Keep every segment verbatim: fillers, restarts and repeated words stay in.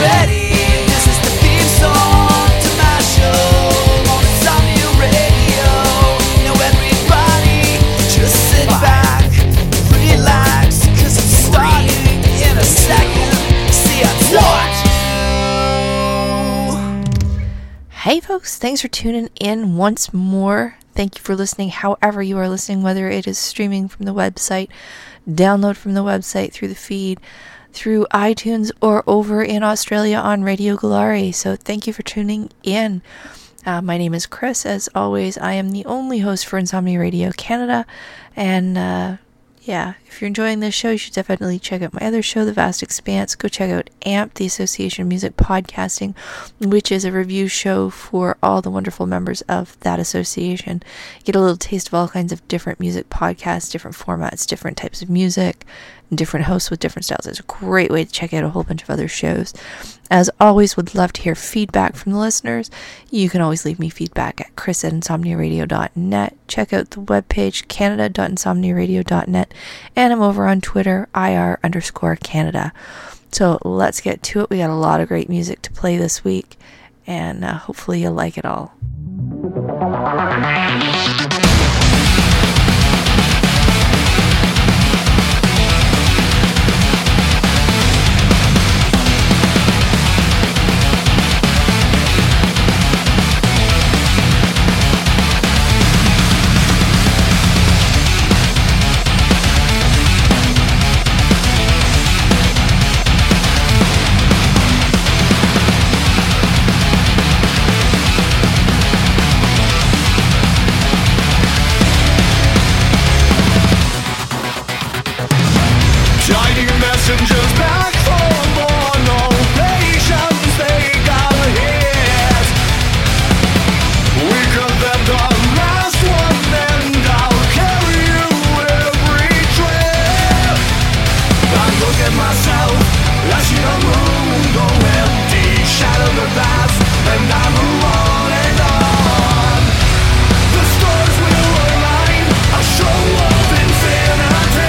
ready? This is the theme song to my show on Insomnia Radio. Now everybody just sit back, relax, cause it's starting in a second. See, I told you. Hey folks, thanks for tuning in once more. Thank you for listening however you are listening, whether it is streaming from the website, download from the website, through the feed, through iTunes, or over in Australia on Radio Galari. So thank you for tuning in. Uh, my name is Chris. As always, I am the only host for Insomnia Radio Canada. And uh, yeah, if you're enjoying this show, you should definitely check out my other show, The Vast Expanse. Go check out A M P, the Association of Music Podcasting, which is a review show for all the wonderful members of that association. Get a little taste of all kinds of different music podcasts, different formats, different types of music, and different hosts with different styles. It's a great way to check out a whole bunch of other shows. As always, would love to hear feedback from the listeners. You can always leave me feedback at chris at insomnia radio dot net. Check out the webpage, canada dot insomnia radio dot net. And I'm over on Twitter, I R underscore Canada. So let's get to it. We got a lot of great music to play this week, and uh, hopefully you'll like it all. Messengers back for more, no patience they gotta hit. We cut them the last one and I'll carry you every trip. I look at myself, I see the room go empty, shadow the past, and I move on and on. The stars will align, I'll show up infinity.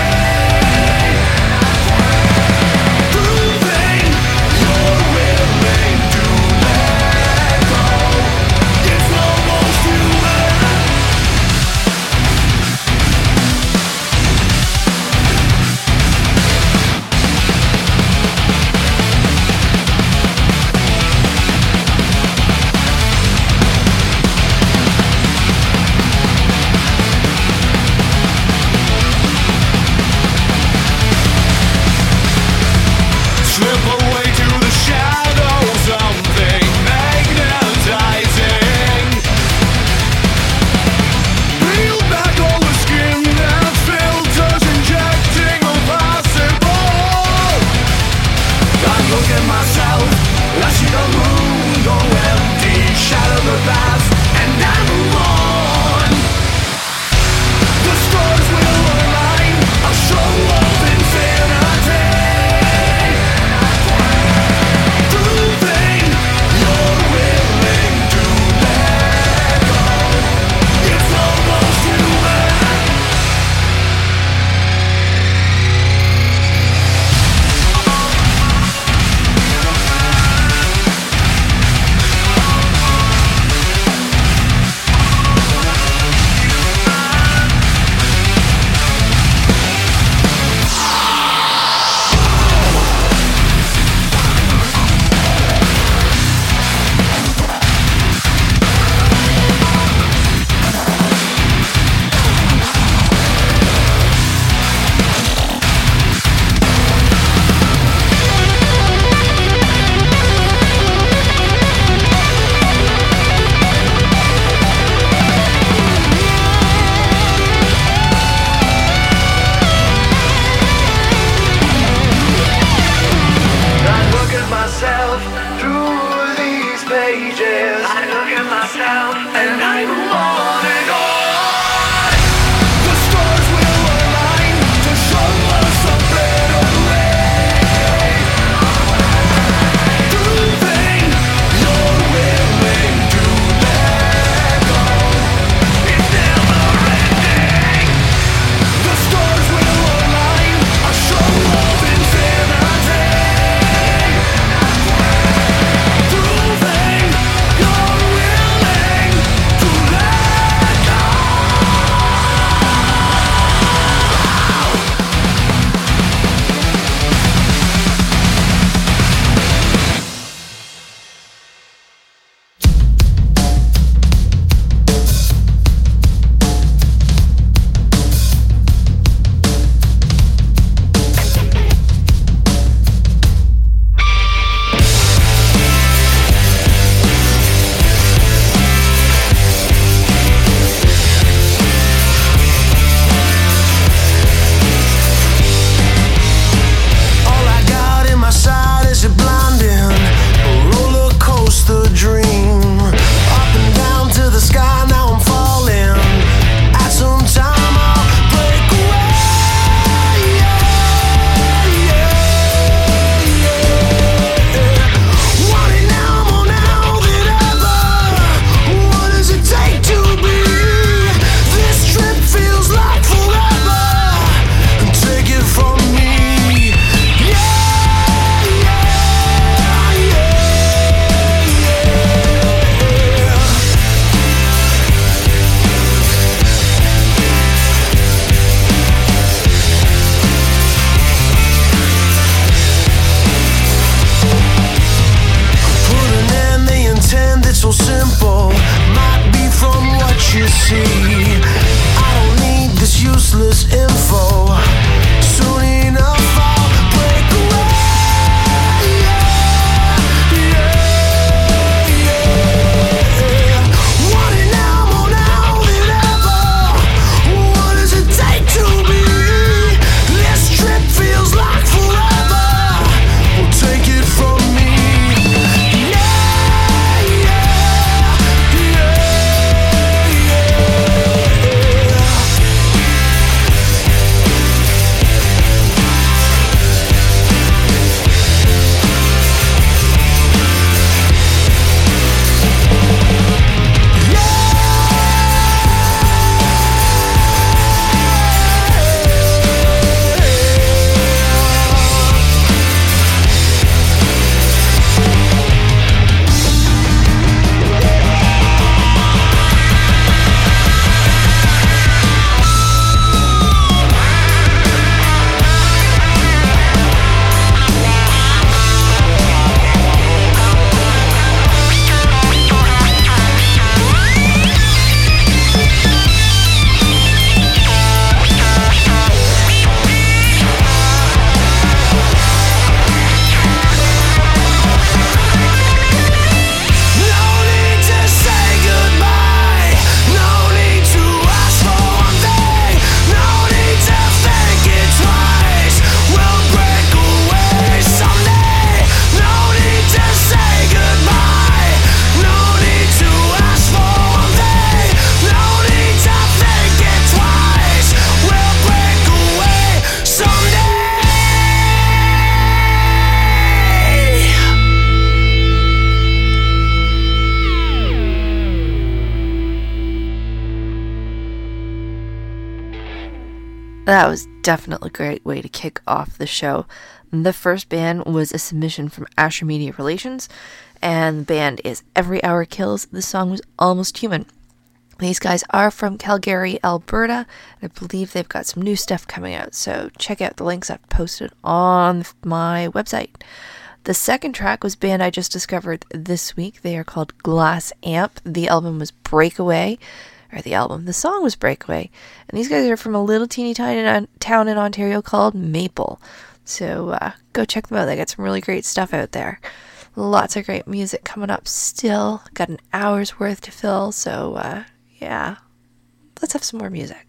That was definitely a great way to kick off the show. The first band was a submission from Asher Media Relations, and the band is Every Hour Kills. The song was Almost Human. These guys are from Calgary, Alberta, and I believe they've got some new stuff coming out, so check out the links I've posted on my website. The second track was a band I just discovered this week. They are called Glass Amp. The album was Breakaway, or the album, the song was Breakaway, and these guys are from a little teeny tiny town in Ontario called Maple, so uh, go check them out. They got some really great stuff out there. Lots of great music coming up still. Got an hour's worth to fill, so uh, yeah, let's have some more music.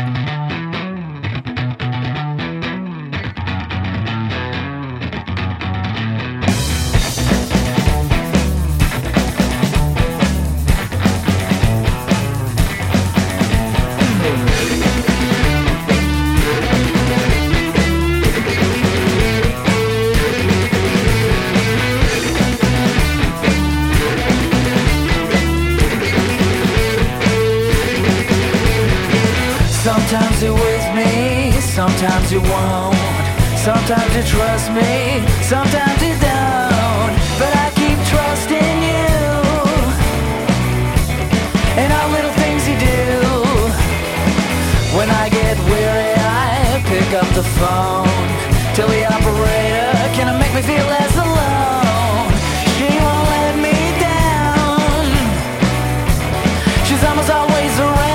Sometimes you're with me, sometimes you won't. Sometimes you trust me, sometimes you don't. But I keep trusting you and all little things you do. When I get weary, I pick up the phone. Tell the operator, can it make me feel less alone? She won't let me down. She's almost always around.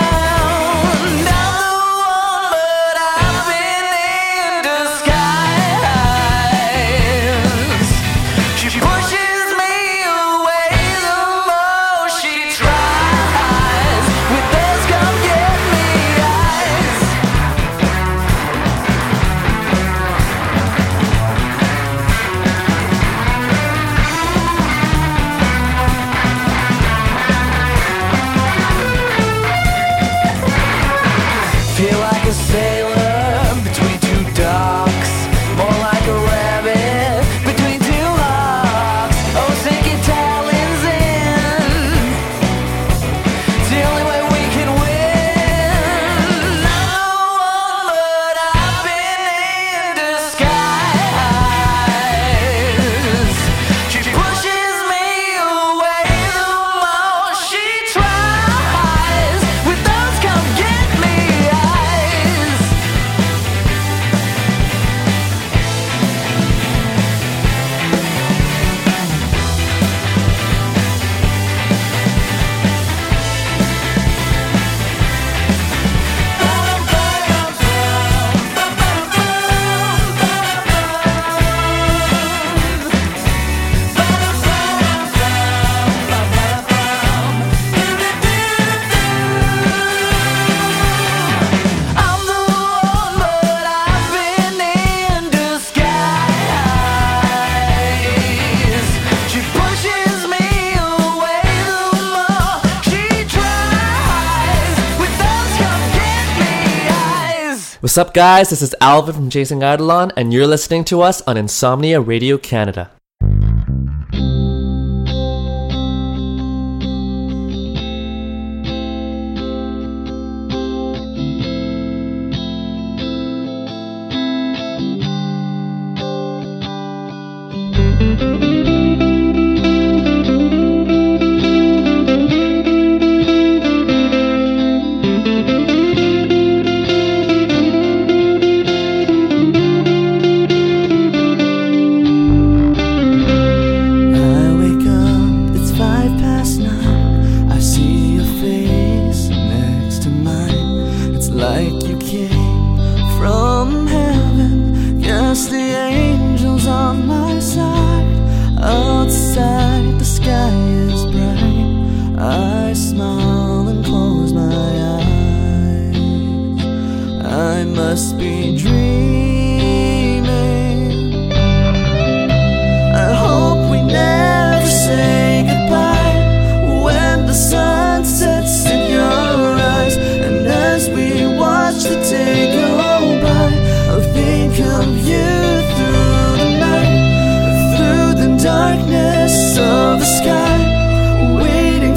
What's up, guys? This is Alvin from Chasing Eidolon, and you're listening to us on Insomnia Radio Canada.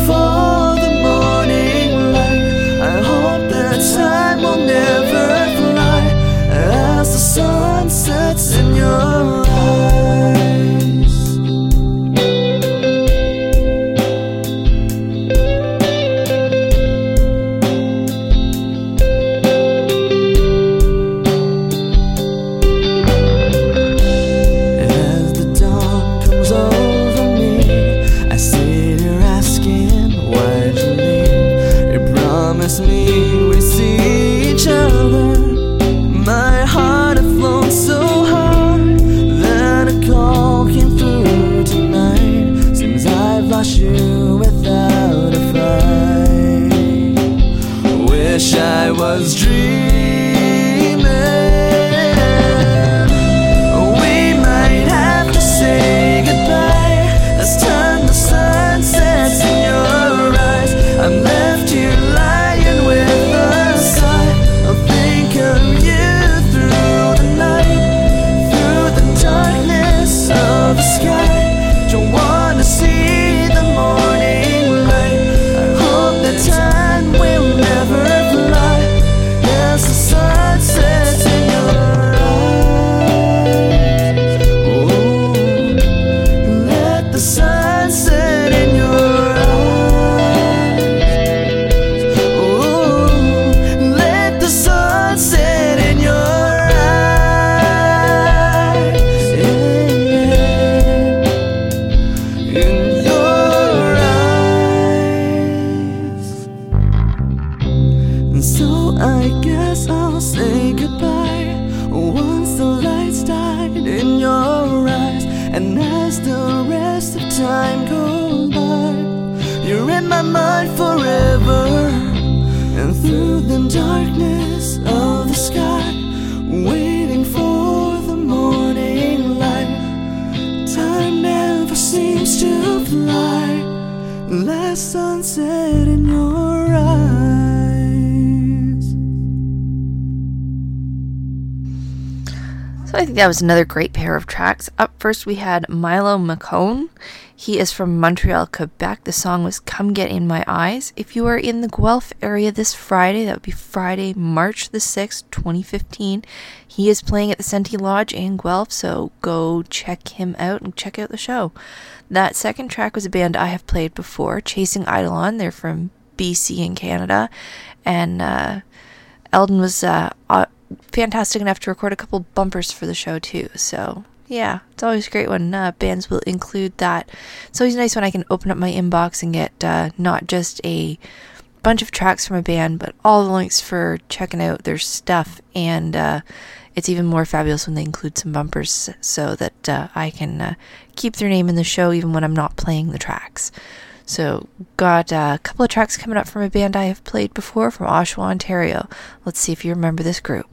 Time will never fly. promised me we'd see each other. My heart had flown so hard that a call came through tonight. Seems I've lost you without a fight. Wish I was dreaming. We might have to say goodbye as time the sun sets in your eyes. I'm left here lying with a sigh. I'll think of you through the night, through the darkness of the sky. Don't wanna see the morning light. I hope that time will never fly as the sun sets in your eyes. Ooh, let the sun set in your eyes. Ooh, let the sun set in your eyes. Yeah, in your eyes. And so I guess I'll say goodbye once the lights died in your eyes. And as the rest of time goes by, you're in my mind forever. And through the darkness of the sky, waiting for the morning light. Time never seems to fly. Last sunset in your eyes. So I think that was another great pair of tracks. Up first we had Milo McCone. He is from Montreal, Quebec. The song was Come Get In My Eyes. If you are in the Guelph area this Friday, that would be Friday, March the sixth, twenty fifteen, he is playing at the Senti Lodge in Guelph, so go check him out and check out the show. That second track was a band I have played before, Chasing Eidolon. They're from B C in Canada, and uh, Eldon was uh, uh, fantastic enough to record a couple bumpers for the show too, so yeah, it's always great when uh, bands will include that. It's always nice when I can open up my inbox and get uh, not just a bunch of tracks from a band, but all the links for checking out their stuff, and uh, it's even more fabulous when they include some bumpers so that uh, I can uh, keep their name in the show even when I'm not playing the tracks. So, got uh, a couple of tracks coming up from a band I have played before from Oshawa, Ontario. Let's see if you remember this group.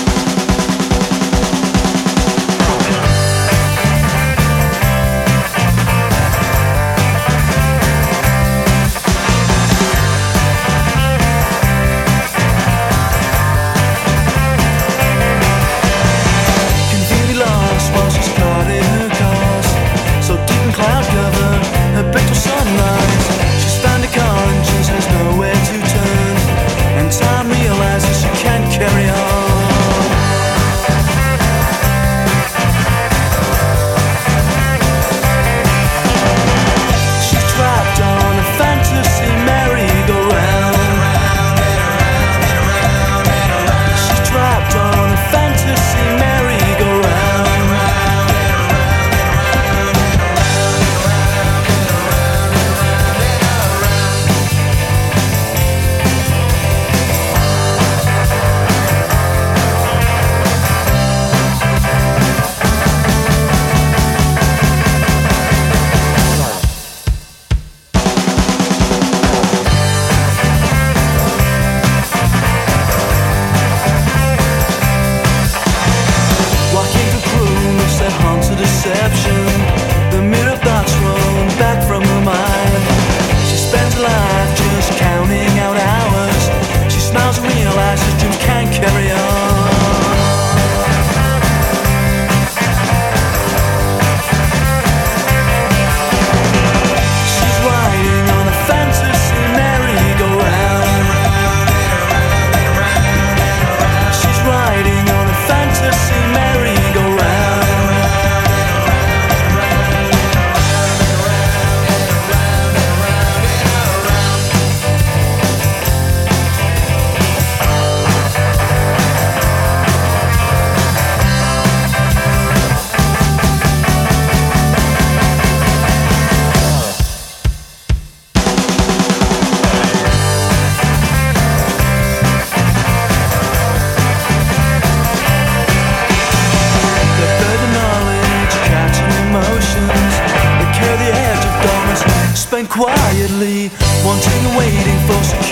Completely lost while she's caught in her cause. So deep in cloud cover, her back to sunrise. She's found a car and just has nowhere to turn. And time realizes she can't carry on.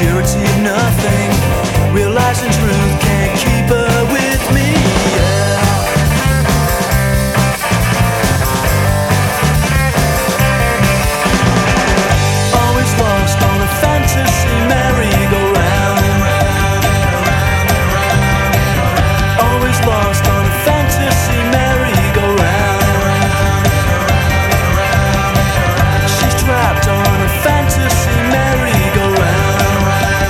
security of nothing, realizing truth can't keep her with me. Yeah. Always lost on a fantasy merry-go-round. Always lost on a fantasy merry-go-round. She's trapped on a fantasy merry-go-round.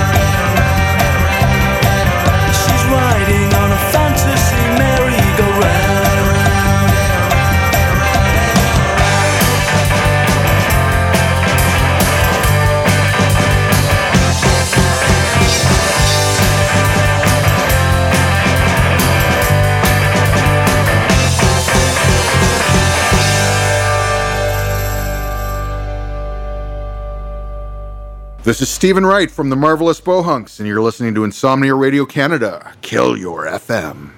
She's riding on a fantasy merry-go-round. This is Stephen Wright from the Marvelous Bohunks, and you're listening to Insomnia Radio Canada. Kill your F M.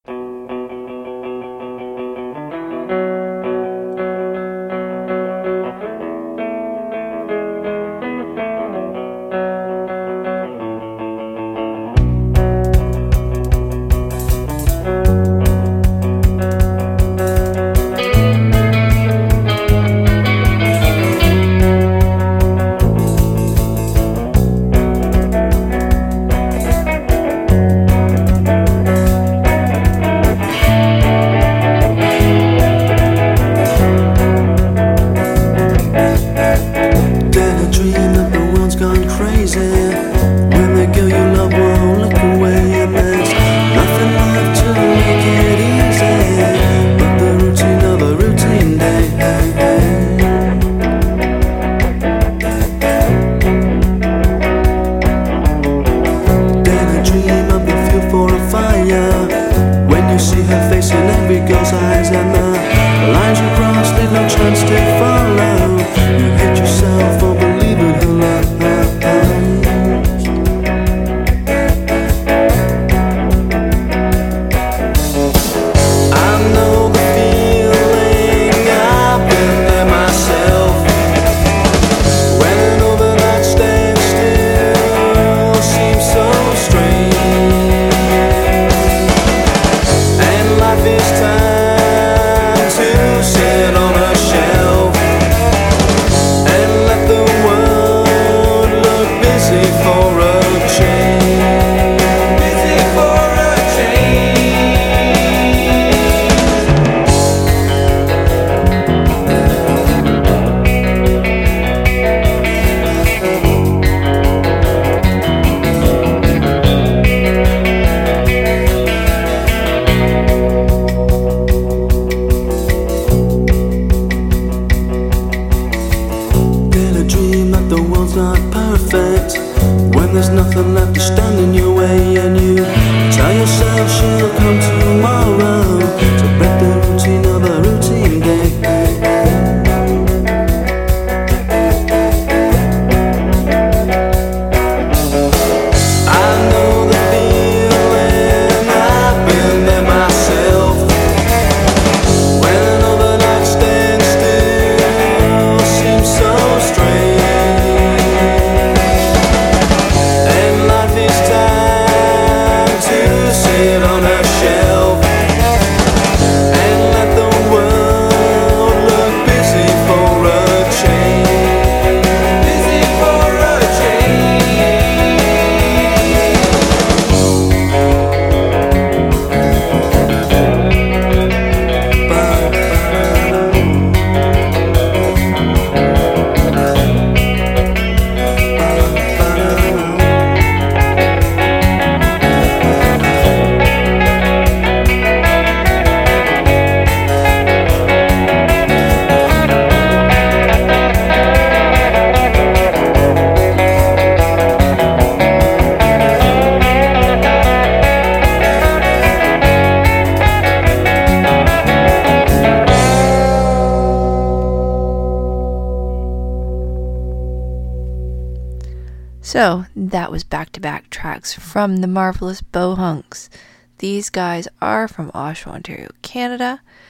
So that was back-to-back tracks from the Marvelous Bohunks. These guys are from Oshawa, Ontario, Canada,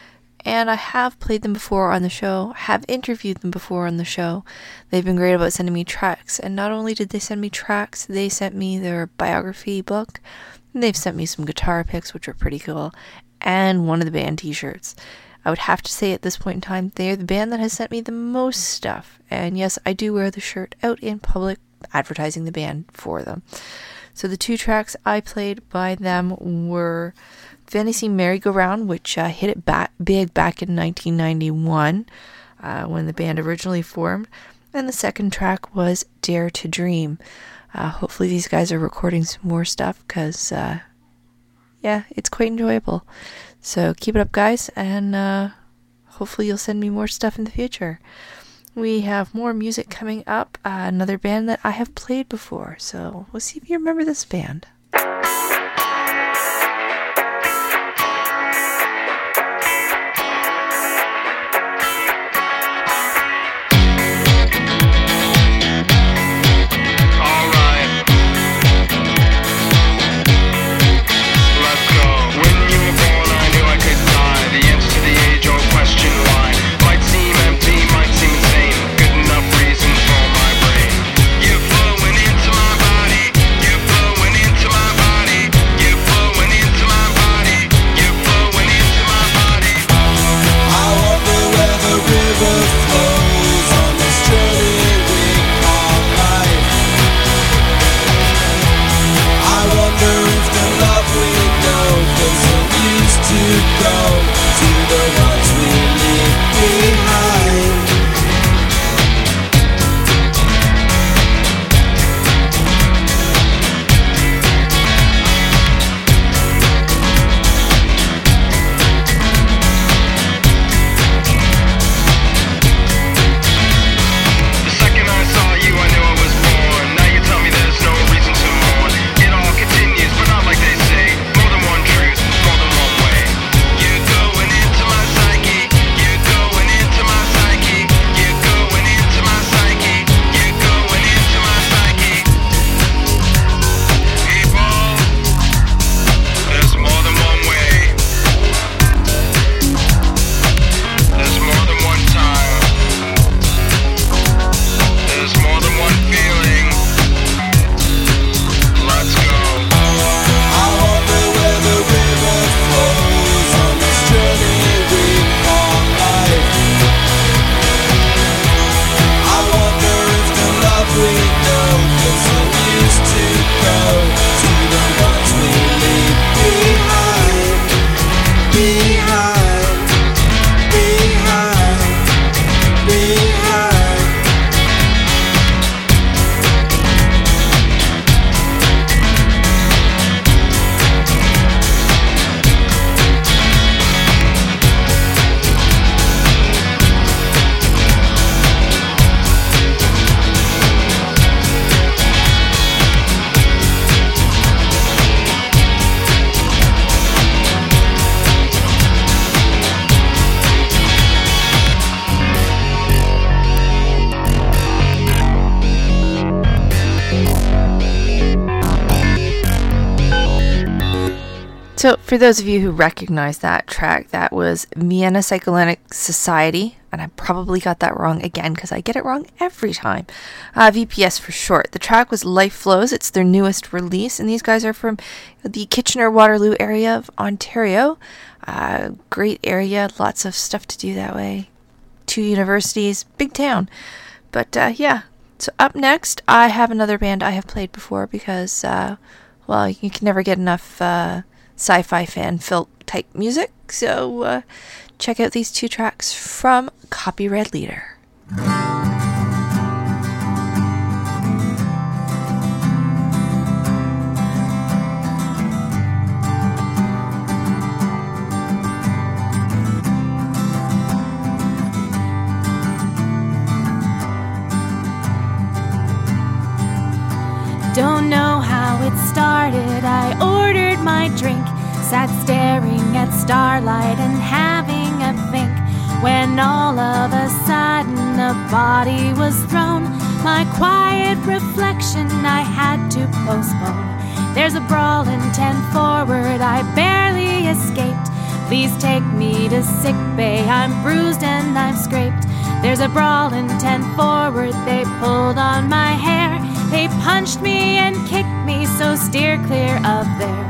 and I have played them before on the show, have interviewed them before on the show. They've been great about sending me tracks, and not only did they send me tracks, they sent me their biography book, and they've sent me some guitar picks, which are pretty cool, and one of the band t-shirts. I would have to say at this point in time, they are the band that has sent me the most stuff, and yes, I do wear the shirt out in public, advertising the band for them. So the two tracks I played by them were Fantasy Merry-Go-Round, which uh, hit it back, big back in nineteen ninety-one uh, when the band originally formed. And the second track was Dare to Dream. Uh, hopefully these guys are recording some more stuff because, uh, yeah, it's quite enjoyable. So keep it up, guys, and uh, hopefully you'll send me more stuff in the future. We have more music coming up, uh, another band that I have played before, so we'll see if you remember this band. So, for those of you who recognize that track, that was Vienna Psychoanalytic Society, and I probably got that wrong again because I get it wrong every time. Uh, V P S for short. The track was Life Flows. It's their newest release, and these guys are from the Kitchener-Waterloo area of Ontario. Uh, great area, lots of stuff to do that way. Two universities, big town. But uh, yeah, so up next, I have another band I have played before because, uh, well, you can never get enough uh, sci-fi fan filth type music. So uh, check out these two tracks from Copy Red Leader. Don't know how it started. I ordered my drink, sat staring at starlight and having a think, when all of a sudden a body was thrown. My quiet reflection I had to postpone. There's a brawl in ten forward, I barely escaped, Please take me to sick bay. I'm bruised and I'm scraped. There's a brawl in ten forward. They pulled on my hair. They punched me and kicked me, so steer clear of there.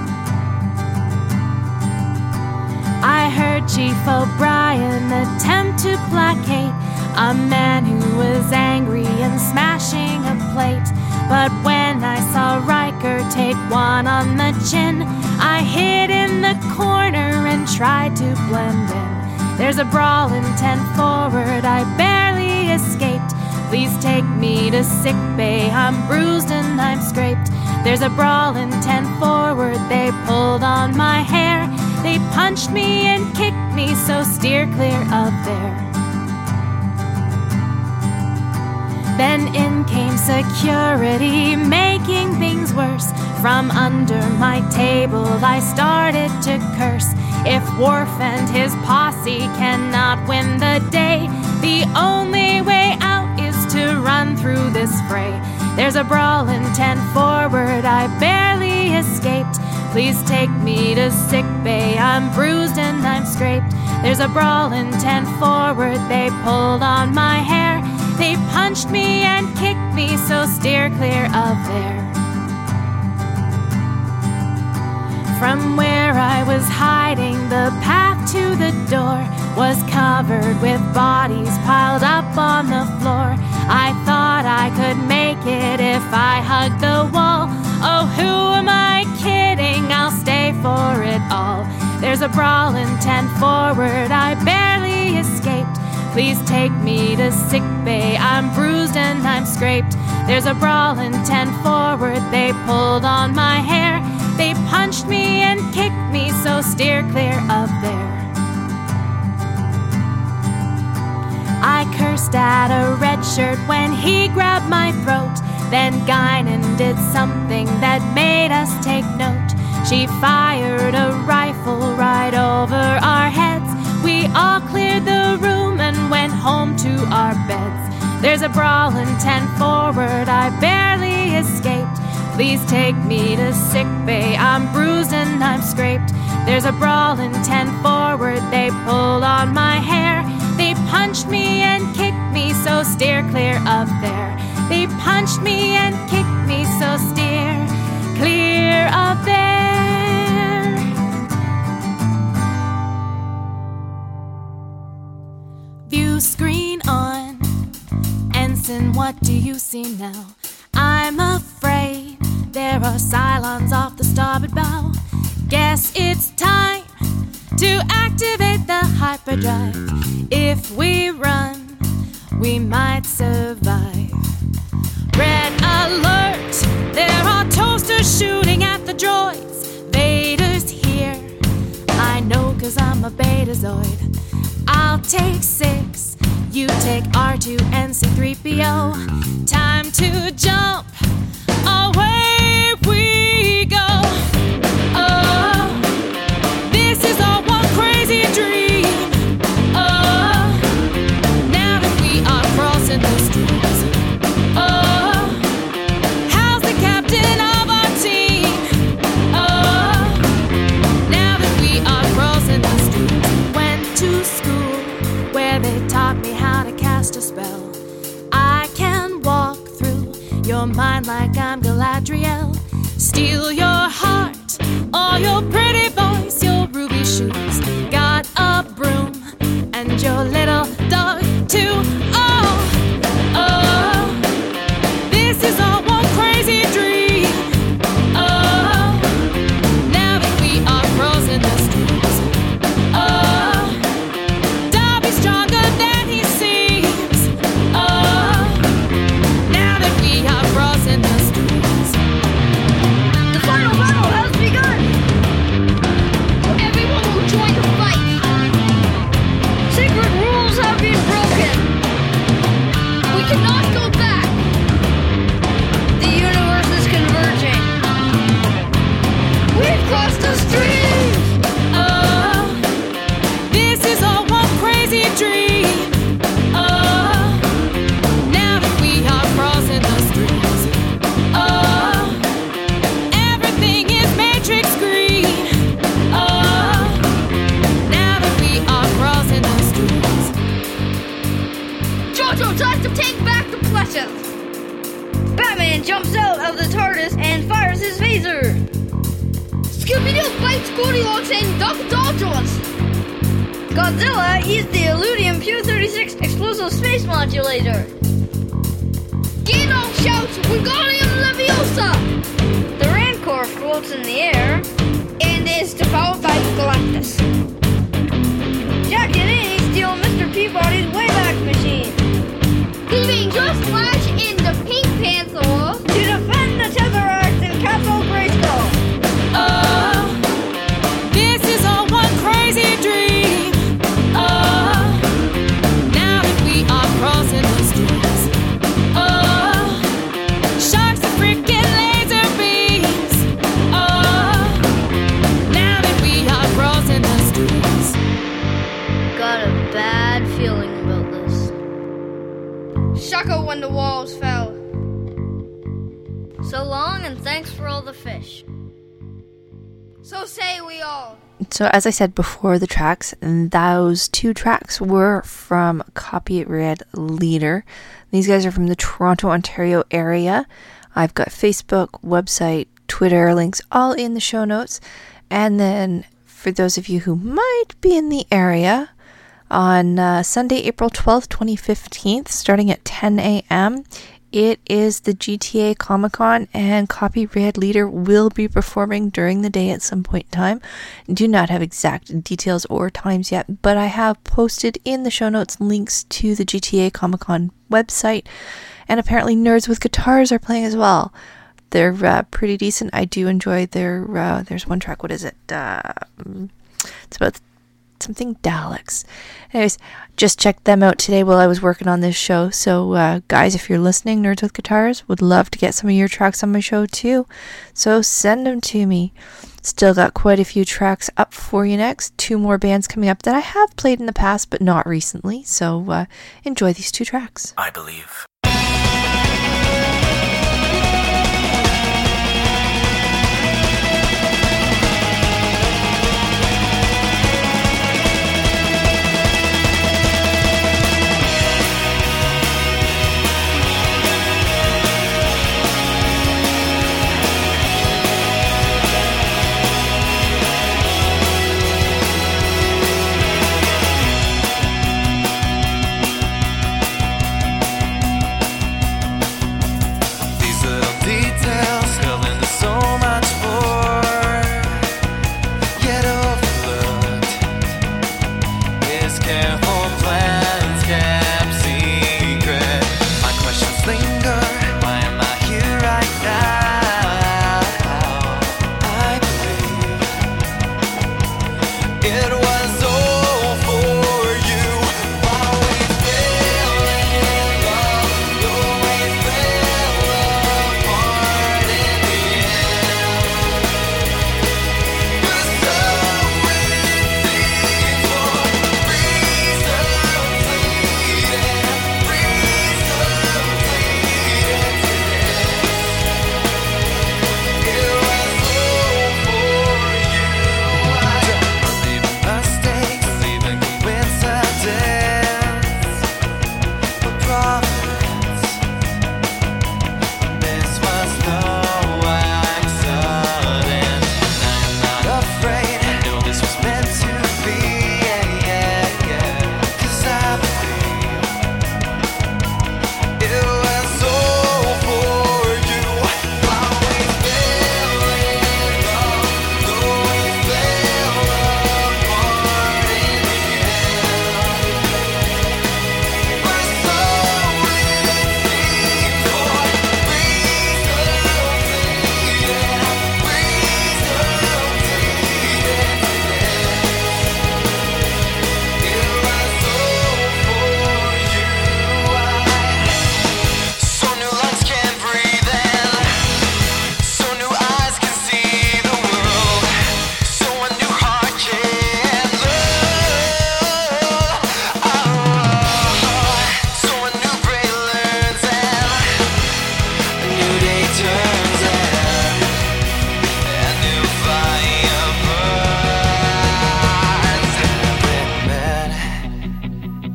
I heard Chief O'Brien attempt to placate a man who was angry and smashing a plate. But when I saw Riker take one on the chin, I hid in the corner and tried to blend in. There's a brawl in ten forward, I barely escaped. Please take me to sick bay. I'm bruised and I'm scraped. There's a brawl in ten forward. They pulled on my hair. They punched me and kicked me, so steer clear of there. Then in came security, making things worse. From under my table I started to curse. If Worf and his posse cannot win the day, the only way out is to run through this fray. There's a brawl in ten forward, I barely escaped. Please take me to sick bay. I'm bruised and I'm scraped. There's a brawl in ten forward. They pulled on my hair. They punched me and kicked me, so steer clear of there. From where I was hiding, the path to the door was covered with bodies piled up on the floor. I thought I could make it if I hugged the wall. Oh, who am I kidding? I'll stay for it all. There's a brawl in ten forward. I barely escaped. Please take me to sick bay. I'm bruised and I'm scraped. There's a brawl in ten forward. They pulled on my hair. They punched me and kicked me, so steer clear of there. I cursed at a red shirt when he grabbed my throat. Then Guinan did something that made us take note. She fired a rifle right over our heads. We all cleared the room and went home to our beds. There's a brawl in ten forward. I barely escaped. Please take me to sick bay. I'm bruised and I'm scraped. There's a brawl in ten forward. They pulled on my hair. They punched me and kicked me, so steer clear of there. They punched me and kicked me, so steer clear of there. View screen on. Ensign, what do you see now? I'm afraid there are Cylons off the starboard bow. Guess it's time to activate the hyperdrive. If we run, we might survive. Red alert! There are toasters shooting at the droids. Vader's here. I know, cause I'm a Betazoid. I'll take six. You take R two and C three P O. Time to jump. Away we go. Oh, this is all one crazy dream. Oh, now that we are crossing the streams. Oh, how's the captain of our team? Oh, now that we are crossing the streams. Went to school where they taught me how to cast a spell. I can walk through your mind like I'm Galadriel. Steal your heart, or your pretty voice, your ruby shoes. Got a broom, and your little dog too. Oh, oh, this is all one crazy dream. Oh, now that we are crossing the streams. Oh, Darby's stronger than he seems. Oh, now that we are crossing the streams. The final battle has begun! jumps out of the TARDIS and fires his phaser. Scooby-Doo fights Goldilocks and Doctor Dodgers. Godzilla eats the Illudium Q thirty-six explosive space modulator. Gandalf shouts Wingardium Leviosa. The Rancor floats in the air and is devoured by Galactus. Jack and Annie steal Mister Peabody's Wayback Machine, leaving just Flash in the Pink Panther to defend the Tesseract in Castle Grayskull. Oh, this is all one crazy dream. Oh, now that we are crossing the streets. Oh, sharks and freaking laser beams. Oh, now that we are crossing the streets. Got a bad feeling about this. Shaka when the walls fell. So long and thanks for all the fish. So say we all. So as I said before, the tracks, those two tracks were from Copy It Red Leader. These guys are from the Toronto, Ontario area. I've got Facebook, website, Twitter links all in the show notes. And then for those of you who might be in the area, on uh, Sunday, April twelfth, twenty fifteen, starting at ten a.m., it is the G T A Comic Con, and Copy Red Leader will be performing during the day at some point in time. Do not have exact details or times yet, but I have posted in the show notes links to the G T A Comic Con website, and apparently Nerds with Guitars are playing as well. They're uh, pretty decent. I do enjoy their, uh, there's one track, what is it? Uh, it's about something Daleks. Anyways, just checked them out today while I was working on this show. So, uh, guys, if you're listening, Nerds with Guitars, would love to get some of your tracks on my show too. So send them to me. Still got quite a few tracks up for you next. Two more bands coming up that I have played in the past, but not recently. So uh, enjoy these two tracks. I believe.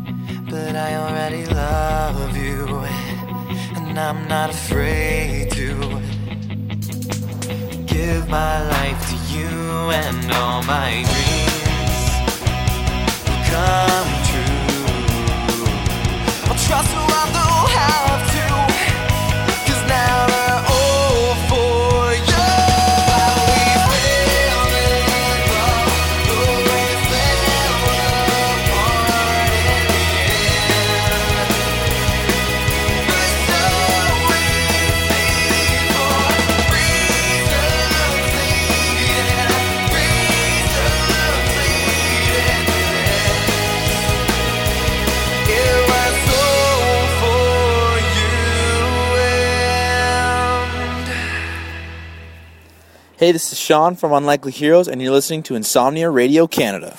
I'm not afraid to and all my dreams will come true. I'll trust who I don't have to, 'cause now they're all for you. While we fell in love, though we fell apart in the end, there's so easy for reasons leading, reasons leading to this. It was all for you and Hey, this is Sean from Unlikely Heroes, and you're listening to Insomnia Radio Canada.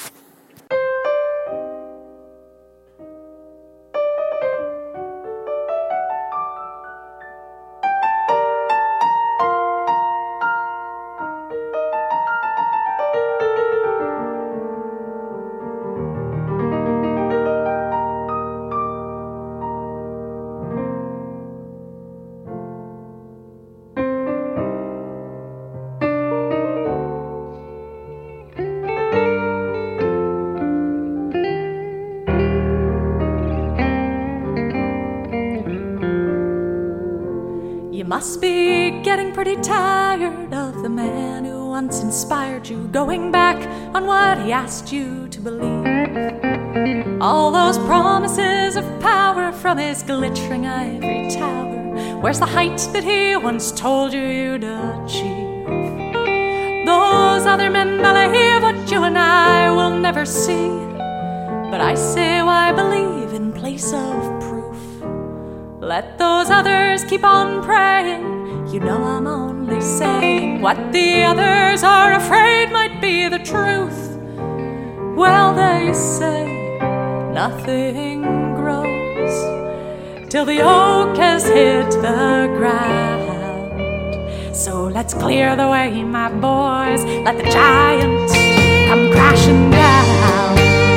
You must be getting pretty tired of the man who once inspired you, going back on what he asked you to believe. All those promises of power from his glittering ivory tower. Where's the height that he once told you you'd achieve? Those other men believe what you and I will never see, but I say, why believe in place of proof? Let those others keep on praying. You know I'm only saying what the others are afraid might be the truth. Well, they say nothing grows till the oak has hit the ground. So let's clear the way, my boys. Let the giant come crashing down.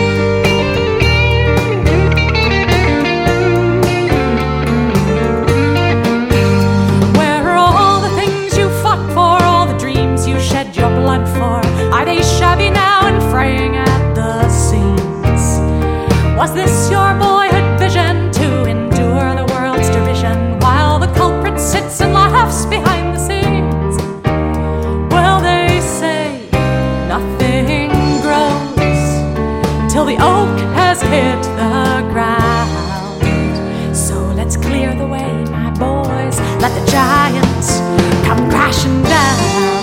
Your blood for? Are they shabby now and fraying at the seams? Was this your boyhood vision, to endure the world's derision while the culprit sits and laughs behind the scenes? Well, they say nothing grows till the oak has hit the ground. So let's clear the way, my boys. Let the giants come crashing down.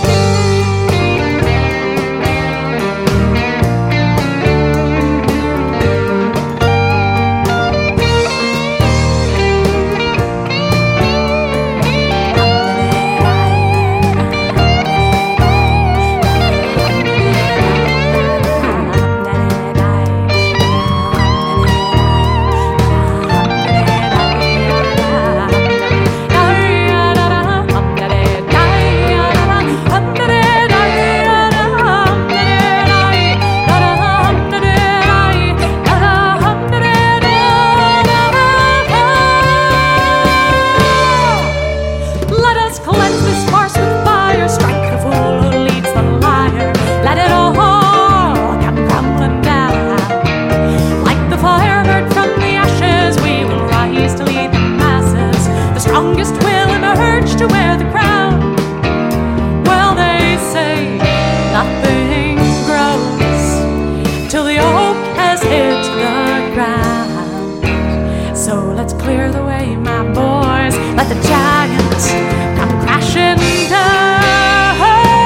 Let the giants come crashing down.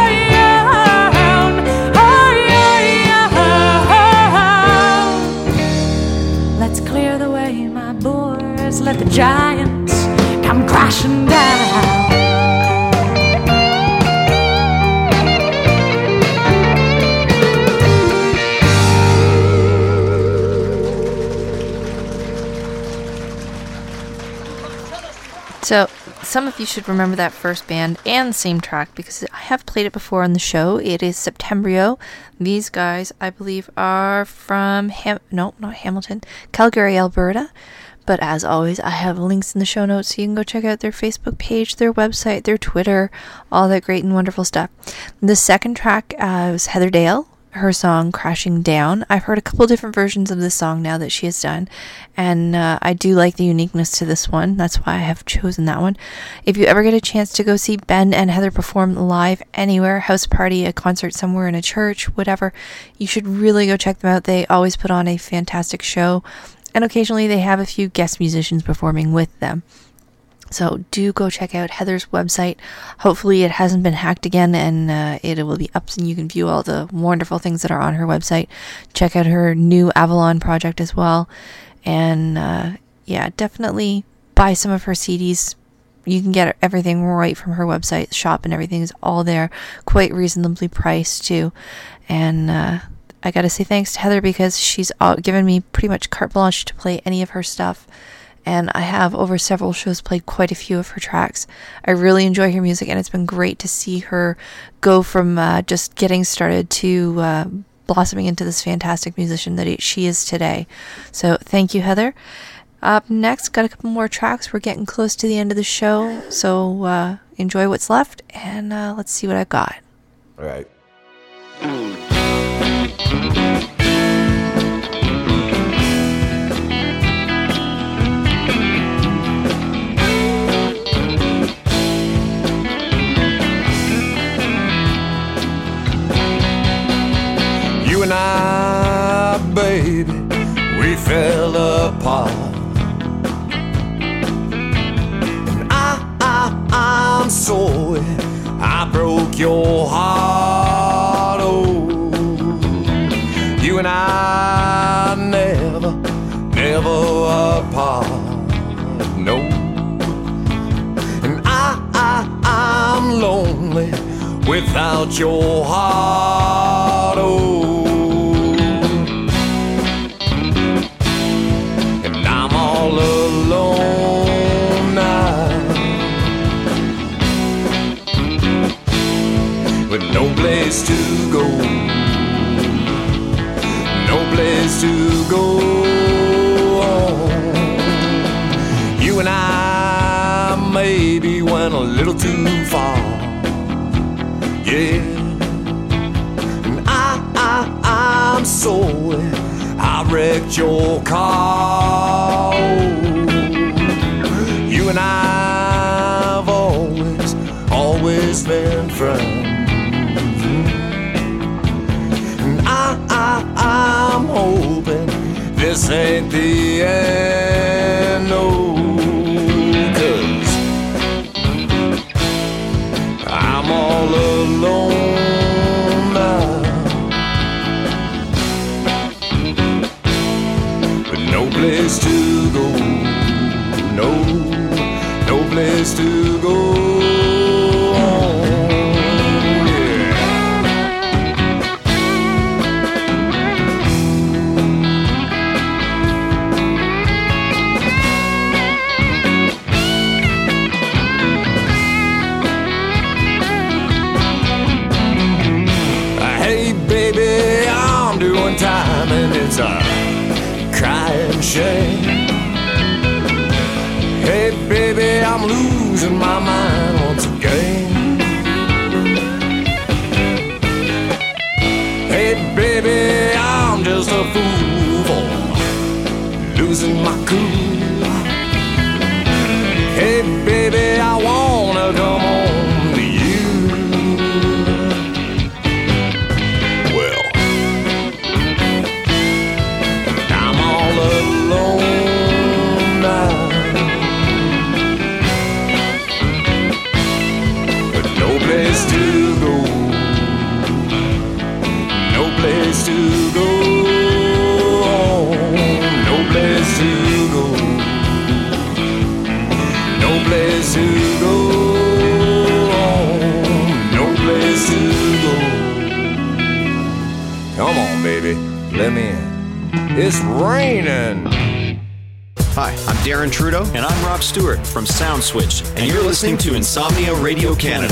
Let's clear the way, my boys. Let the giants come crashing down. So, some of you should remember that first band and the same track because I have played it before on the show. It is Septembrio. These guys, I believe, are from Ham- no, not Hamilton, Calgary, Alberta. But as always, I have links in the show notes so you can go check out their Facebook page, their website, their Twitter, all that great and wonderful stuff. The second track uh, was Heather Dale, her song Crashing Down. I've heard a couple different versions of this song now that she has done, and uh, I do like the uniqueness to this one. That's why I have chosen that one. If you ever get a chance to go see Ben and Heather perform live anywhere, house party, a concert somewhere in a church, whatever, you should really go check them out. They always put on a fantastic show, and occasionally they have a few guest musicians performing with them. So do go check out Heather's website. Hopefully it hasn't been hacked again, and uh, it will be up and you can view all the wonderful things that are on her website. Check out her new Avalon project as well. And uh, yeah, definitely buy some of her C Ds. You can get everything right from her website. Shop and everything is all there. Quite reasonably priced too. And uh, I got to say thanks to Heather because she's all, given me pretty much carte blanche to play any of her stuff. And I have, over several shows, played quite a few of her tracks. I really enjoy her music, and it's been great to see her go from uh, just getting started to uh, blossoming into this fantastic musician that she is today. So thank you, Heather. Up next, got a couple more tracks. We're getting close to the end of the show, so uh, enjoy what's left, and uh, let's see what I've got. All right. You and I, baby, we fell apart. And I, I, I'm sorry I broke your heart. Oh, you and I never, never apart. No. And I, I, I'm lonely without your heart. Oh. All alone now, with no place to go, no place to go home. You and I maybe went a little too far, yeah. And I, I, I'm sorry I wrecked your car. You and I have always, always been friends. And I, I, I'm hoping this ain't the end. No, 'cause I'm all alone now, no place to go, no, no place to go home, yeah. Hey baby, I'm doing time and it's a crying shame. Hey baby, I'm losing my mind once again. Hey baby, I'm just a fool for losing my cool. Hey baby, I wanna come home to you. Well, I'm all alone now, with no place to go, no place to go home, no place to go, no place to go home, no place to go. Come on, baby, let me in. It's raining. Hi, I'm Darren Trudeau. And I'm Rob Stewart from Sound Switch. And, and you're listening to Insomnia Radio Canada.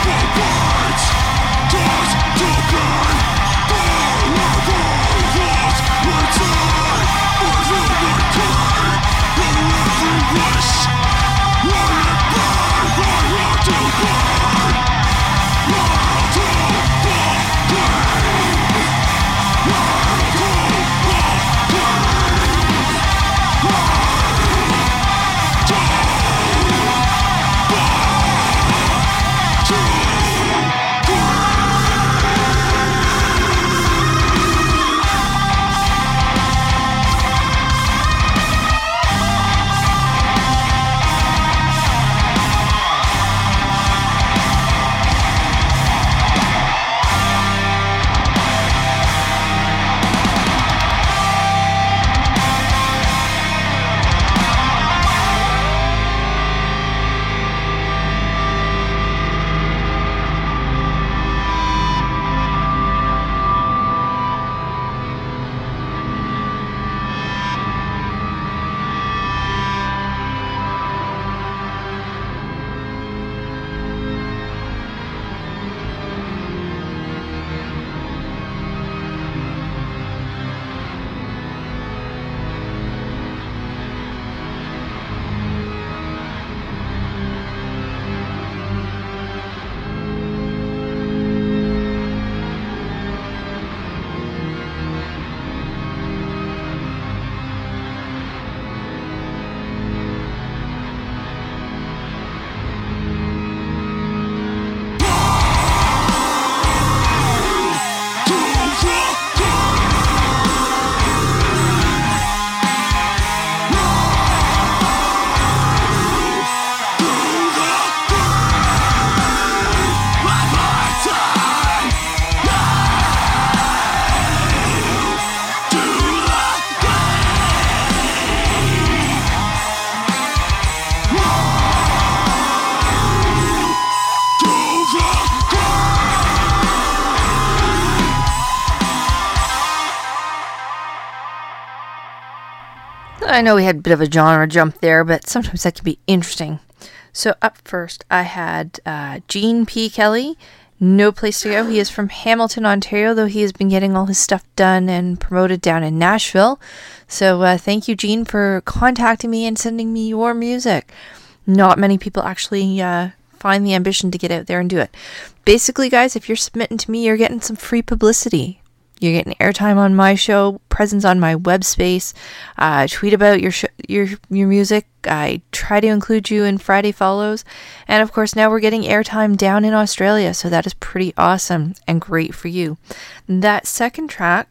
I know we had a bit of a genre jump there, but sometimes that can be interesting. So up first, I had uh, Gene P. Kelly, No Place to Go. He is from Hamilton, Ontario, though he has been getting all his stuff done and promoted down in Nashville. So uh, thank you, Gene, for contacting me and sending me your music. Not many people actually uh, find the ambition to get out there and do it. Basically, guys, if you're submitting to me, you're getting some free publicity. You're getting airtime on my show, presence on my web space, uh, tweet about your sh- your your music. I try to include you in Friday follows. And of course, now we're getting airtime down in Australia, so that is pretty awesome and great for you. That second track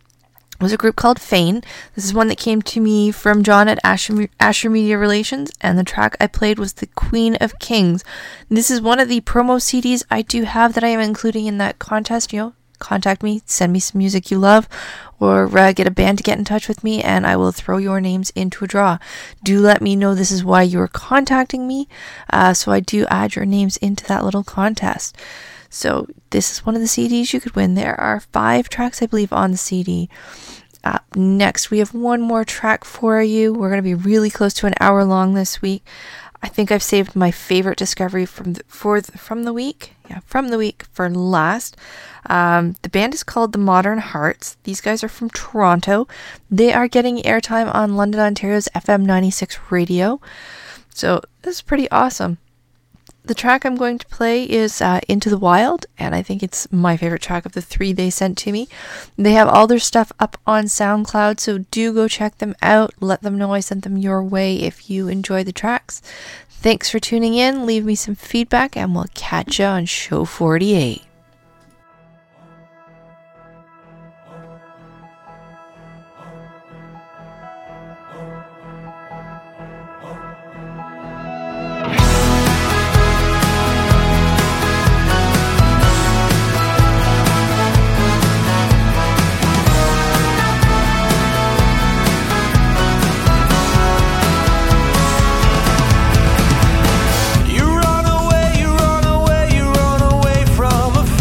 was a group called Fane. This is one that came to me from John at Asher, Asher Media Relations, and the track I played was The Queen of Kings. This is one of the promo C Ds I do have that I am including in that contest. You know, contact me, send me some music you love, or uh, get a band to get in touch with me, and I will throw your names into a draw. Do let me know this is why you're contacting me, uh, so I do add your names into that little contest. So this is one of the C Ds you could win. There are five tracks, I believe, on the C D. Uh, next, we have one more track for you. We're going to be really close to an hour long this week. I think I've saved my favorite discovery from the, for the, from the week. Yeah, from the week for last. Um, the band is called The Modern Hearts. These guys are from Toronto. They are getting airtime on London, Ontario's F M ninety-six radio. So this is pretty awesome. The track I'm going to play is uh, Into the Wild, and I think it's my favorite track of the three they sent to me. They have all their stuff up on SoundCloud, so do go check them out. Let them know I sent them your way if you enjoy the tracks. Thanks for tuning in. Leave me some feedback, and we'll catch you on Show forty-eight. You run away, you run away, you run away from a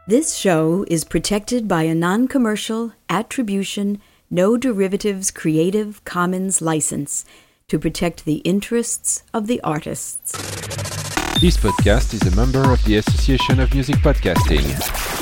This show is protected by a non-commercial, attribution, no derivatives Creative Commons license to protect the interests of the artists. This podcast is a member of the Association of Music Podcasting.